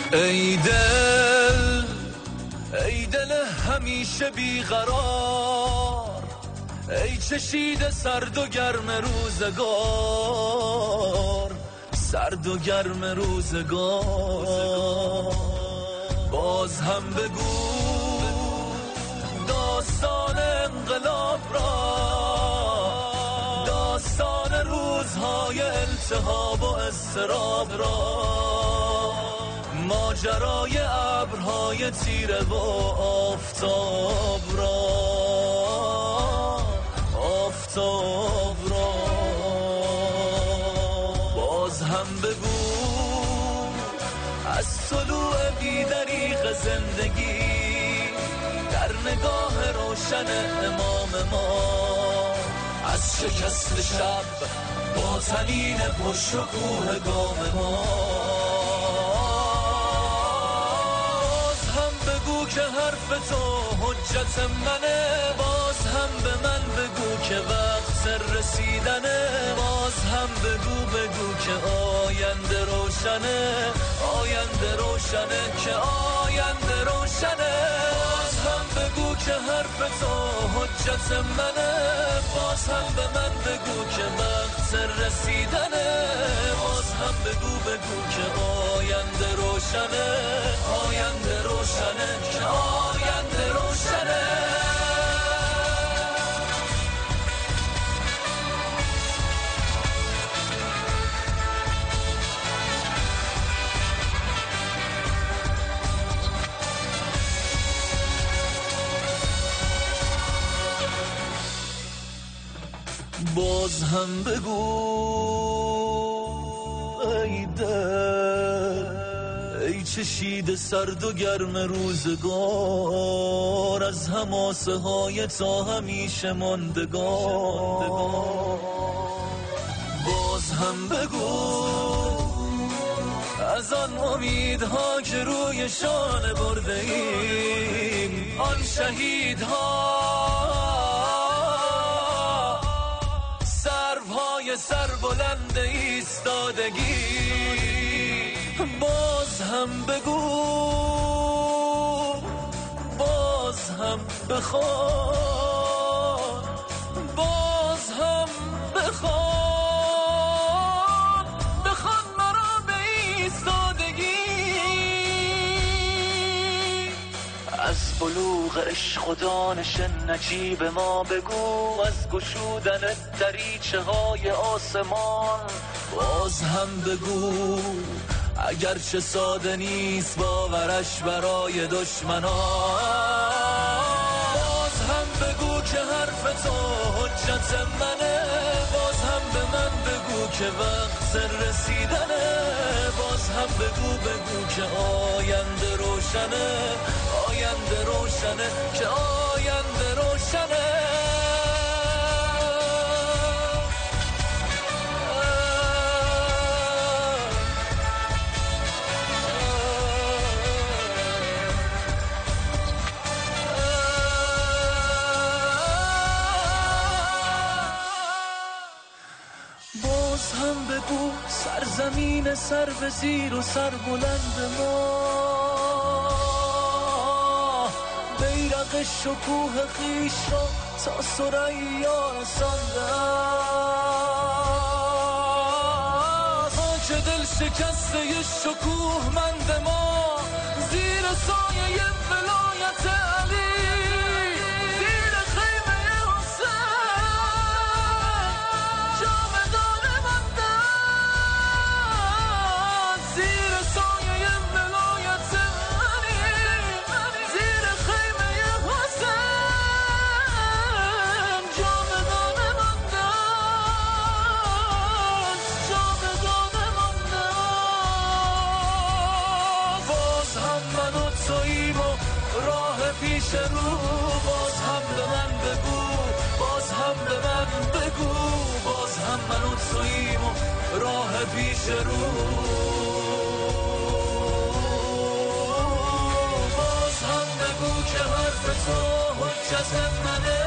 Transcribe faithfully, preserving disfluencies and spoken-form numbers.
ای دل ای دل همیشه بیقرار، ای چشیده سرد و گرم روزگار، سرد و گرم روزگار. باز هم بگو داستان انقلاب را، داستان روزهای التهاب و اضطراب را، ماجرای ابرهای تیره و آفتاب را، آفتاب را. باز هم بگو از طلوع بی‌دریغ زندگی در نگاه روشن امام ما، از شکست شب با طنین پرشکوه گام ما. باز هم بگو که حرف تو حجت منه، باز هم به من بگو که وقت رسیدنه، باز هم بگو بگو که آینده روشنه، آینده روشنه، که آینده روشنه. باز هم بگو که حرف تو حجت منه، باز هم به من بگو که وقت رسیدنه، باز هم بگو بگو که آینده روشنه، آینده روشنه، که آینده روشنه. باز هم بگو ای دل ای چشیده سرد و گرم روزگار، از حماسه های تا همیشه ماندگار. باز هم بگو از آن امیدها که روی شانه برده ایم، آن شهیدها سر بلند ایستادگی. باز هم بگو باز هم بخوان، باز هم بخوان، بخوان مرا به ایستادگی. از بلوغ عشق و دانش نجیب ما بگو، از گشودن دریچه های آسمان. باز هم بگو اگرچه ساده نیست باورش برای دشمنان. باز هم بگو که حرف تو حجت منه، باز هم به من بگو که وقت رسیدنه، باز هم بگو بگو که آینده روشنه، آینده روشنه، که آینده روشنه. باز هم بگو سرزمین سر به زیر و سر بلند ما، بیرق شکوه خیش را تا ثریا رسانده است. خاک دل شکسته شکوه مند ما، زیر سایه ولایت علی، زیر خیمه حسین جاودانه مانده است. زیر سایه ولایت علی، زیر خیمه حسین جاودانه مانده است، جاودانه مانده است. باز هم من و توییم و راه پیش رو، باز هم به من بگو، باز هم به من بگو، باز هم من و توییم و راه پیش رو. باز هم بگو که حرف تو حجت منه،